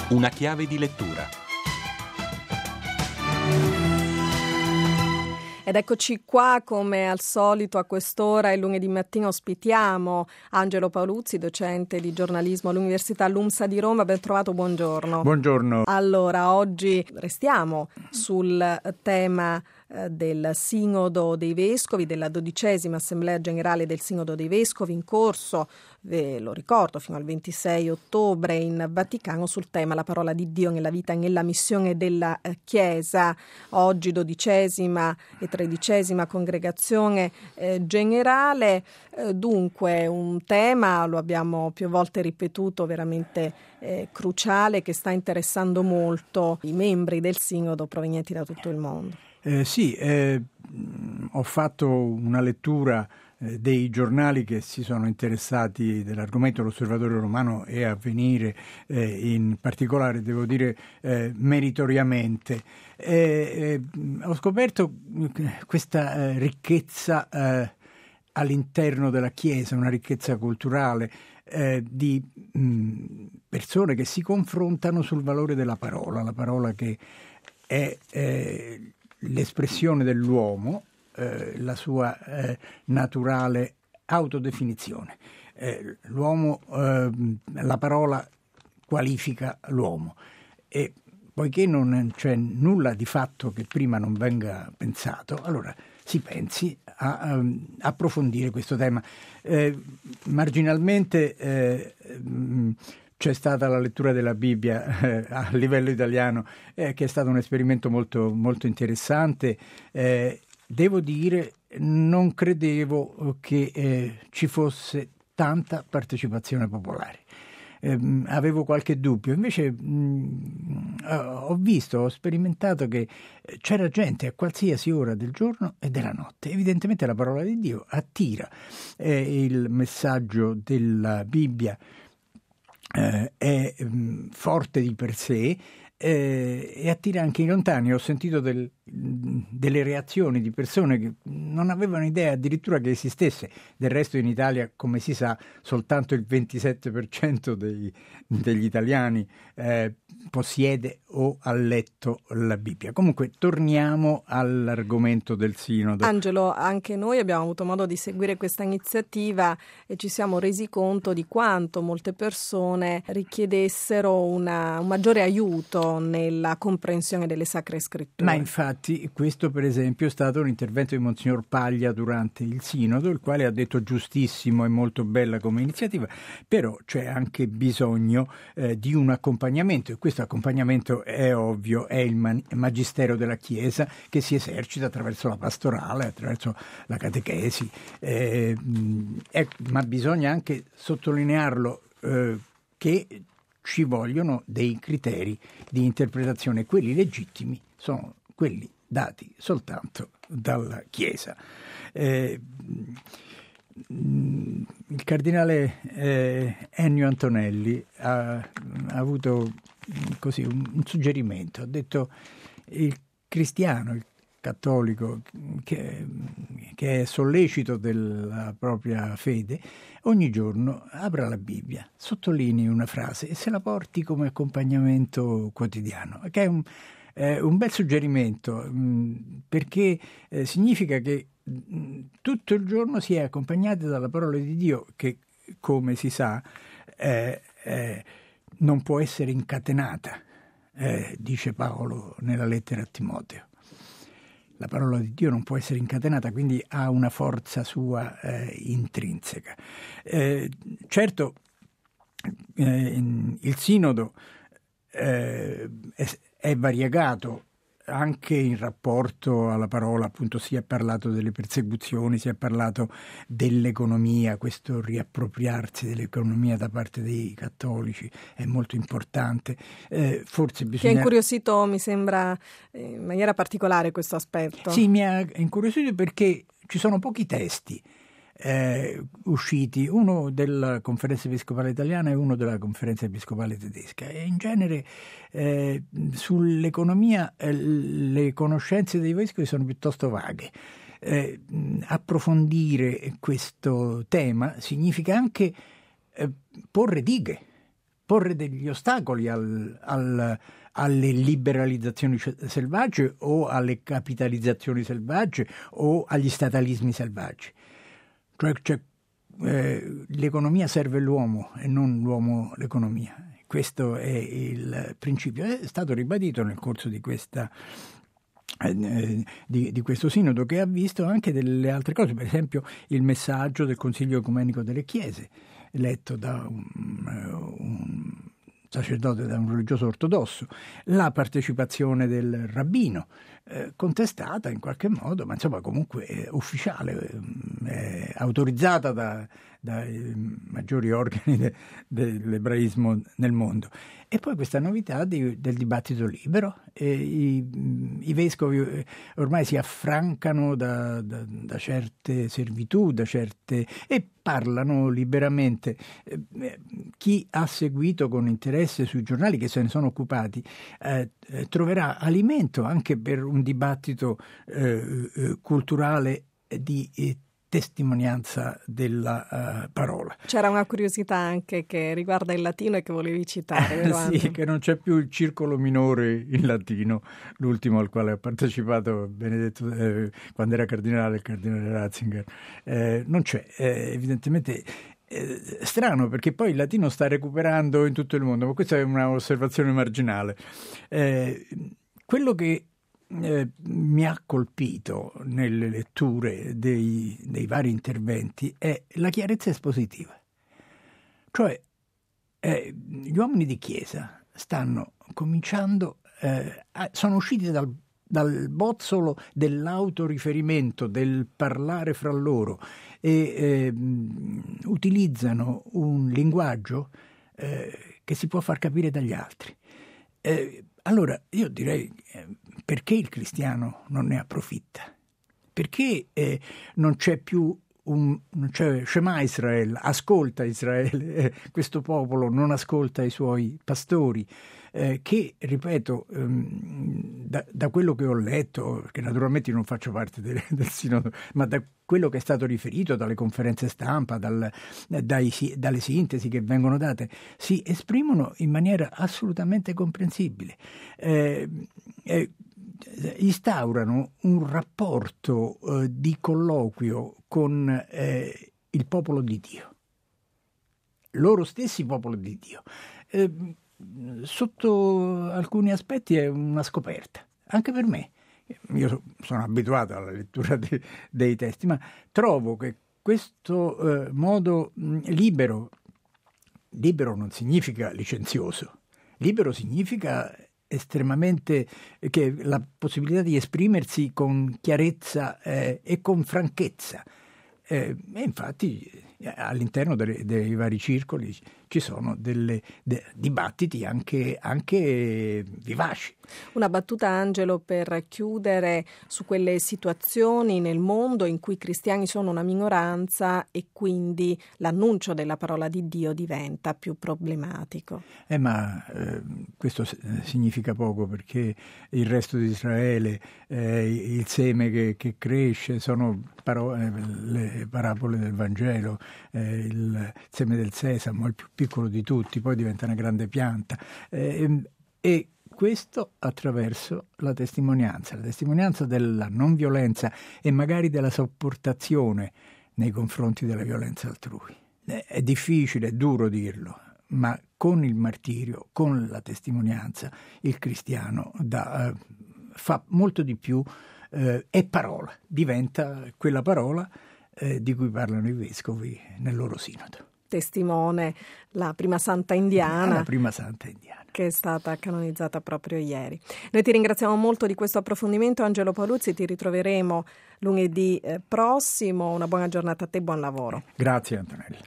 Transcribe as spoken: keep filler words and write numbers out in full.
Una chiave di lettura. Ed eccoci qua, come al solito a quest'ora il lunedì mattina ospitiamo Angelo Paoluzzi, docente di giornalismo all'Università LUMSA di Roma. Ben trovato, buongiorno. Buongiorno. Allora, oggi restiamo sul tema eh, del Sinodo dei Vescovi, della dodicesima Assemblea Generale del Sinodo dei Vescovi, in corso, ve lo ricordo, fino al ventisei ottobre in Vaticano, sul tema la parola di Dio nella vita e nella missione della eh, Chiesa. Oggi dodicesima e tredicesima congregazione eh, generale, eh, dunque un tema, lo abbiamo più volte ripetuto, veramente eh, cruciale, che sta interessando molto i membri del Sinodo provenienti da tutto il mondo. Eh, sì, eh, ho fatto una lettura eh, dei giornali che si sono interessati dell'argomento, l'Osservatore Romano e Avvenire eh, in particolare, devo dire eh, meritoriamente. Eh, eh, ho scoperto questa eh, ricchezza eh, all'interno della Chiesa, una ricchezza culturale eh, di mh, persone che si confrontano sul valore della parola, la parola che è eh, l'espressione dell'uomo, eh, la sua eh, naturale autodefinizione. Eh, l'uomo, eh, la parola qualifica l'uomo e poiché non c'è nulla di fatto che prima non venga pensato, allora si pensi a um, approfondire questo tema. Eh, marginalmente eh, mh, c'è stata la lettura della Bibbia eh, a livello italiano, eh, che è stato un esperimento molto, molto interessante. Eh, devo dire, non credevo che eh, ci fosse tanta partecipazione popolare. Eh, avevo qualche dubbio, invece mh, ho visto, ho sperimentato che c'era gente a qualsiasi ora del giorno e della notte. Evidentemente la parola di Dio attira, eh, il messaggio della Bibbia eh, è mh, forte di per sé eh, e attira anche i lontani. Ho sentito del, delle reazioni di persone che non avevano idea addirittura che esistesse. Del resto in Italia, come si sa, soltanto il ventisette per cento dei, degli italiani eh, possiede o ha letto la Bibbia. Comunque torniamo all'argomento del Sinodo. Angelo, anche noi abbiamo avuto modo di seguire questa iniziativa e ci siamo resi conto di quanto molte persone richiedessero una, un maggiore aiuto nella comprensione delle Sacre Scritture. Ma infatti questo per esempio è stato un intervento di Monsignor Paglia durante il Sinodo, il quale ha detto giustissimo e molto bella come iniziativa, però c'è anche bisogno eh, di un accompagnamento, e questo accompagnamento è ovvio, è il man- magistero della Chiesa che si esercita attraverso la pastorale, attraverso la catechesi, eh, è, ma bisogna anche sottolinearlo eh, che ci vogliono dei criteri di interpretazione, quelli legittimi sono quelli dati soltanto dalla Chiesa. Eh, il cardinale eh, Ennio Antonelli ha, ha avuto così un, un suggerimento, ha detto: il cristiano, il cattolico che, che è sollecito della propria fede, ogni giorno apra la Bibbia, sottolinei una frase e se la porti come accompagnamento quotidiano, che è un, eh, un bel suggerimento, mh, perché eh, significa che mh, tutto il giorno si è accompagnati dalla parola di Dio che, come si sa, eh, eh, non può essere incatenata, eh, dice Paolo nella lettera a Timoteo. La parola di Dio non può essere incatenata, quindi ha una forza sua eh, intrinseca. Eh, certo, eh, il Sinodo eh, è, è variegato anche in rapporto alla parola, appunto si è parlato delle persecuzioni, si è parlato dell'economia, questo riappropriarsi dell'economia da parte dei cattolici è molto importante. Eh, forse bisogna... Ti ha incuriosito, mi sembra, in maniera particolare questo aspetto. Sì, mi ha incuriosito perché ci sono pochi testi Eh, usciti, uno della Conferenza Episcopale Italiana e uno della Conferenza Episcopale Tedesca, e in genere eh, sull'economia eh, le conoscenze dei vescovi sono piuttosto vaghe. Eh, approfondire questo tema significa anche eh, porre dighe, porre degli ostacoli al, al, alle liberalizzazioni selvagge o alle capitalizzazioni selvagge o agli statalismi selvaggi. Cioè, cioè eh, l'economia serve l'uomo e non l'uomo l'economia. Questo è il principio. È stato ribadito nel corso di questa eh, di, di questo sinodo, che ha visto anche delle altre cose, per esempio il messaggio del Consiglio Ecumenico delle Chiese, letto da un, un sacerdote, da un religioso ortodosso, la partecipazione del rabbino, eh, contestata in qualche modo, ma insomma comunque è ufficiale, è autorizzata da, dai maggiori organi de, dell'ebraismo nel mondo. E poi questa novità di, del dibattito libero, e i, i vescovi ormai si affrancano da, da, da certe servitù, da certe, e parlano liberamente. Chi ha seguito con interesse sui giornali che se ne sono occupati eh, troverà alimento anche per un dibattito eh, culturale di eh, testimonianza della uh, parola. C'era una curiosità anche che riguarda il latino e che volevi citare, vero? Sì, che non c'è più il circolo minore in latino, l'ultimo al quale ha partecipato Benedetto eh, quando era cardinale, il cardinale Ratzinger. Eh, non c'è, eh, evidentemente. Eh, strano, perché poi il latino sta recuperando in tutto il mondo, ma questa è una osservazione marginale. Eh, quello che Eh, mi ha colpito nelle letture dei, dei vari interventi è la chiarezza espositiva. Cioè, eh, gli uomini di chiesa stanno cominciando, eh, a, sono usciti dal, dal bozzolo dell'autoriferimento, del parlare fra loro, e eh, utilizzano un linguaggio eh, che si può far capire dagli altri. Eh, allora, io direi, eh, perché il cristiano non ne approfitta? Perché eh, non c'è più un, non c'è Shema Israel, ascolta Israele, eh, questo popolo non ascolta i suoi pastori, eh, che, ripeto, ehm, da, da quello che ho letto, perché naturalmente io non faccio parte del, del sinodo, ma da quello che è stato riferito dalle conferenze stampa, dal, dai, dalle sintesi che vengono date, si esprimono in maniera assolutamente comprensibile. Eh, eh, instaurano un rapporto eh, di colloquio con eh, il popolo di Dio, loro stessi popolo di Dio. Eh, sotto alcuni aspetti è una scoperta, anche per me. Io sono abituato alla lettura de, dei testi, ma trovo che questo eh, modo mh, libero, libero non significa licenzioso, libero significa estremamente che la possibilità di esprimersi con chiarezza eh, e con franchezza. Eh, e infatti all'interno dei, dei vari circoli ci sono delle, de, dibattiti anche, anche vivaci. Una battuta, Angelo, per chiudere su quelle situazioni nel mondo in cui i cristiani sono una minoranza e quindi l'annuncio della parola di Dio diventa più problematico. Eh, ma eh, questo significa poco, perché il resto di Israele, eh, il seme che, che cresce, sono paro- eh, le parabole del Vangelo, eh, il seme del sesamo, il più piccolo di tutti, poi diventa una grande pianta. Eh, e questo attraverso la testimonianza, la testimonianza della non violenza e magari della sopportazione nei confronti della violenza altrui. È difficile, è duro dirlo, ma con il martirio, con la testimonianza, il cristiano da, uh, fa molto di più, uh, è parola, diventa quella parola uh, di cui parlano i vescovi nel loro sinodo. Testimone la prima santa indiana, la prima santa indiana, che è stata canonizzata proprio ieri. Noi ti ringraziamo molto di questo approfondimento, Angelo Paoluzzi, ti ritroveremo lunedì prossimo. Una buona giornata a te e buon lavoro. Grazie Antonella.